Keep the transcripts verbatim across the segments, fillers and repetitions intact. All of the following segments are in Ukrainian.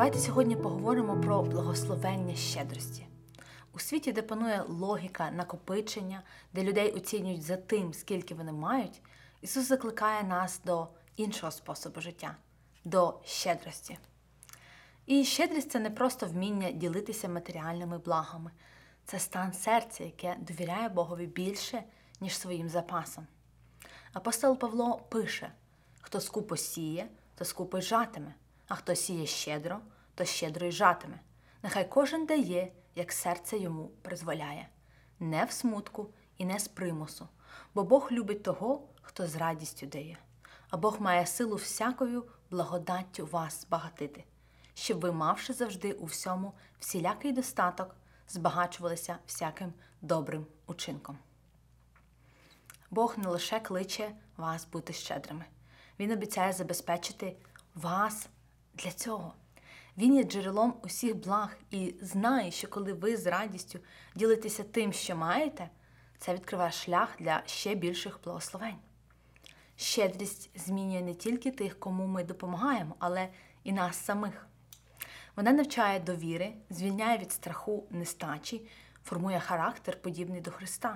Давайте сьогодні поговоримо про благословення щедрості. У світі, де панує логіка накопичення, де людей оцінюють за тим, скільки вони мають, Ісус закликає нас до іншого способу життя – до щедрості. І щедрість – це не просто вміння ділитися матеріальними благами. Це стан серця, яке довіряє Богові більше, ніж своїм запасам. Апостол Павло пише: «Хто скупо сіє, то скупо й жатиме, а хто сіє щедро, то щедро й жатиме. Нехай кожен дає, як серце йому призволяє, не в смутку і не з примусу, бо Бог любить того, хто з радістю дає. А Бог має силу всякою благодаттю вас збагатити, щоб ви, мавши завжди у всьому всілякий достаток, збагачувалися всяким добрим учинком». Бог не лише кличе вас бути щедрими. Він обіцяє забезпечити вас для цього. Він є джерелом усіх благ і знає, що коли ви з радістю ділитеся тим, що маєте, це відкриває шлях для ще більших благословень. Щедрість змінює не тільки тих, кому ми допомагаємо, але і нас самих. Вона навчає довіри, звільняє від страху нестачі, формує характер, подібний до Христа.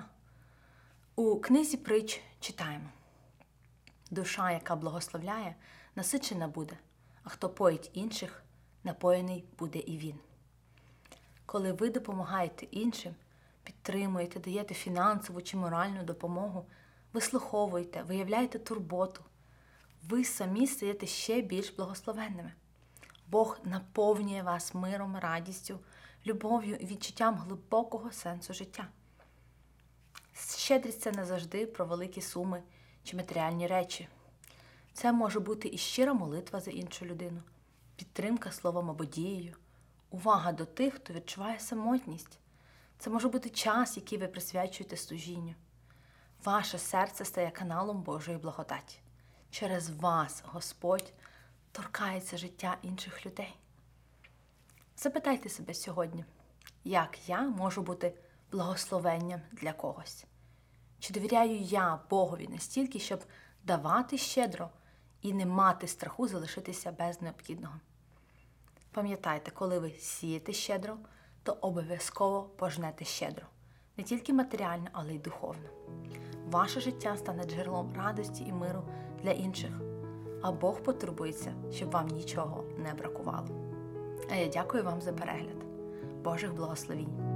У книзі притч читаємо: «Душа, яка благословляє, насичена буде, а хто поїть інших, напоєний буде і він». Коли ви допомагаєте іншим, підтримуєте, даєте фінансову чи моральну допомогу, вислуховуєте, виявляєте турботу, ви самі стаєте ще більш благословенними. Бог наповнює вас миром, радістю, любов'ю і відчуттям глибокого сенсу життя. Щедрість – це не завжди про великі суми чи матеріальні речі. Це може бути і щира молитва за іншу людину, підтримка словом або дією, увага до тих, хто відчуває самотність. Це може бути час, який ви присвячуєте служінню. Ваше серце стає каналом Божої благодаті. Через вас Господь торкається життя інших людей. Запитайте себе сьогодні, як я можу бути благословенням для когось? Чи довіряю я Богові настільки, щоб давати щедро і не мати страху залишитися без необхідного? Пам'ятайте, коли ви сієте щедро, то обов'язково пожнете щедро. Не тільки матеріально, але й духовно. Ваше життя стане джерелом радості і миру для інших, а Бог потурбується, щоб вам нічого не бракувало. А я дякую вам за перегляд. Божих благословінь!